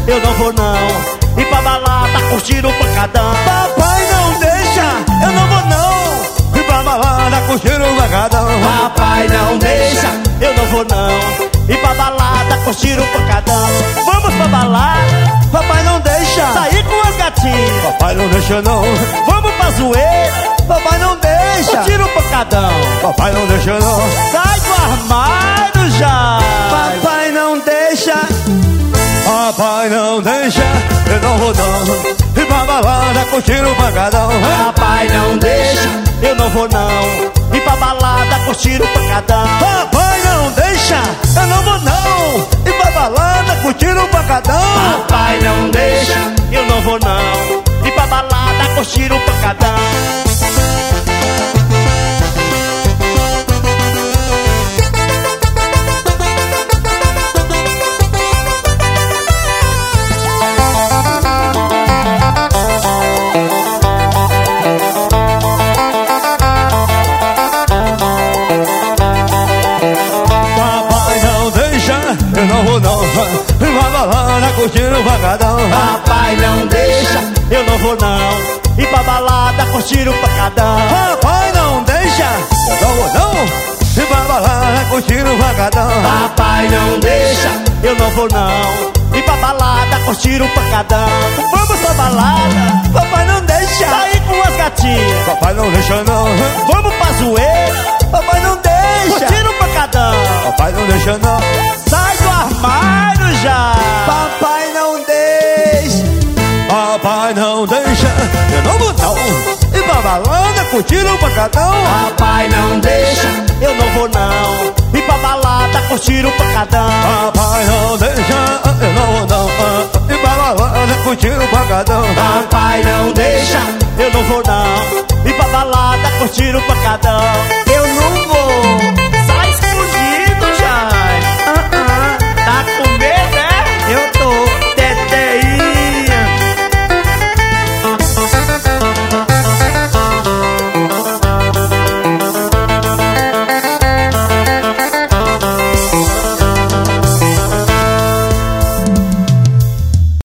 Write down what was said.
eu não vou não. Ir pra balada, curtir o pancadão. Papai não deixa, eu não vou não. Ir pra balada, curtir o pancadão. Papai não deixa, eu não vou não. Ir pra balada, curtir o pancadão. Vamos pra balada, Papai não deixa, sair com as gatinhas. papai não deixa não. Vamos pra zoeira, Papai não deixa, curtir o pancadão. papai não deixa não. Sai do armário já. Papai não deixa, papai não deixa, eu não vou não. Ir pra balada, curtir o pancadão. Papai não deixa, eu não vou não. Ir pra balada, curtir o pancadão. Papai não deixa, eu não vou não. Ir pra balada, curtir o pancadão. Papai não deixa, eu não vou não. Ir pra balada, curtir o pancadão. Eu não vou não, ir pra balada, curtir o pancadão. Papai não deixa, eu não vou não. Ir pra balada, curtir o pancadão. Papai não deixa, eu não vou não. Ir pra balada, curtir o pancadão. Papai não deixa, eu não vou não. Ir pra balada, curtir o pancadão. Vamos pra balada, Papai não deixa, sair com as gatinhas. papai não deixa não. Vamos pra zoeira, Papai não deixa, curtir o pancadão. papai não deixa não. Sai do armário já. Papai não deixa, papai não deixa, eu não vou não. Ir pra balada, curtir o pancadão. Papai não deixa, eu não vou não. Ir pra balada, curtir o pancadão. Papai não deixa, eu não vou não. Ir pra balada, curtir o pancadão. Papai não deixa, eu não vou não. Ir pra balada, curtir o pancadão. Eu não vou